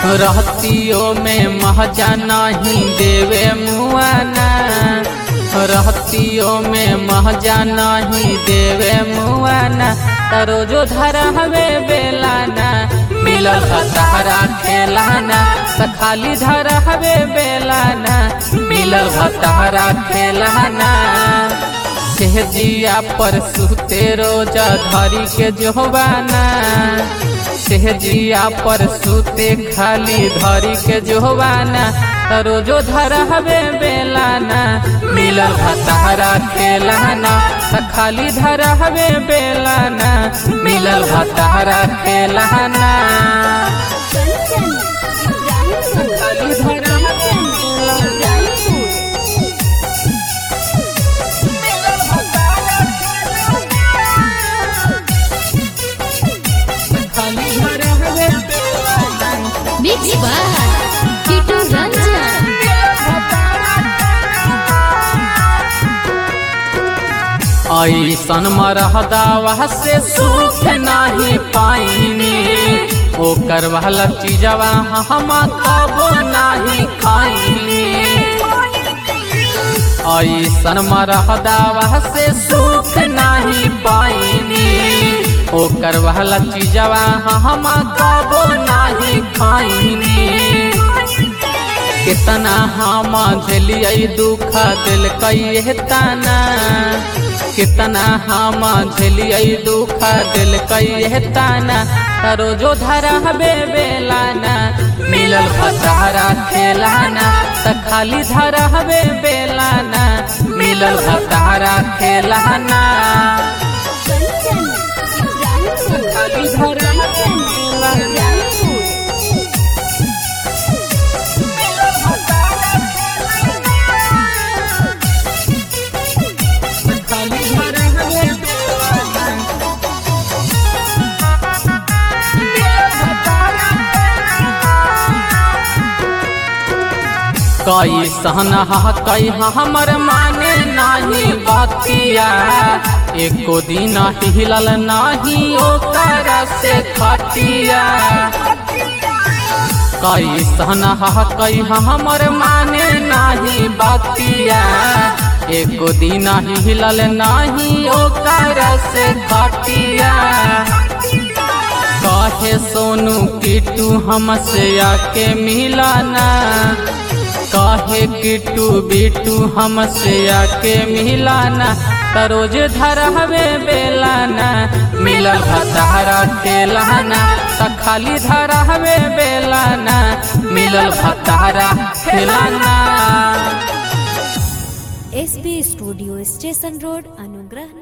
रहतियों में महजा नहीं देवे मुआना, रहतियों में महजा नहीं देवे मुआना, रोजो धरा हवे बेलाना, मिलल भतारा खेलाना, खाली धरा हवे बेलाना, मिलल भतारा खेलाना। सेहजिया पर सुते रोजा धरी के जोबाना, सेहजिया पर सुते खाली धरी के जोबाना, रोजो धरा हवे बेलाना, मिलल भतारा खेलाना, खाली धरा हवे बेलाना, मिलल भतारा खेलाना। खाली धरा हवे बेलाना, Mixed by Kitu Ranjan। ऐसन मरहदावा से सुख नहीं पाइनी, ओकर वाला चीजवा हम कबो नहीं खाइनी। ऐसन मरहदावा से सुख नहीं पाइनी, ओकर वाला चीजवा हम कबो नहीं खाइनी। कितना हम झेलिए दुख दिल कई ताना, कितना हम झेलिए दुख दिल कई ताना, रोजो धरा हवे बेलाना, मिलल भतारा खेलाना, खाली धरा हवे बेलाना, मिलल भतारा खेलाना। खाली धरा हवे बेलाना, कई सहना कई हमर माने नहीं बतिया, एको दिन हिलल नहीं ओकर से खटिया। कई सहना कई हमर माने नहीं बतिया, एको दिन हिलल नहीं ओकर से खटिया। कहे सोनू किटू हमसे आके मिलाना, कहे किटू बिटू हमसे आके मिलाना, रोज धरा हवे बेलाना, मिलल भतारा खेलाना, खाली धरा हवे बेलाना, मिलल भतारा खेलाना। SB स्टूडियो स्टेशन रोड अनुग्रह।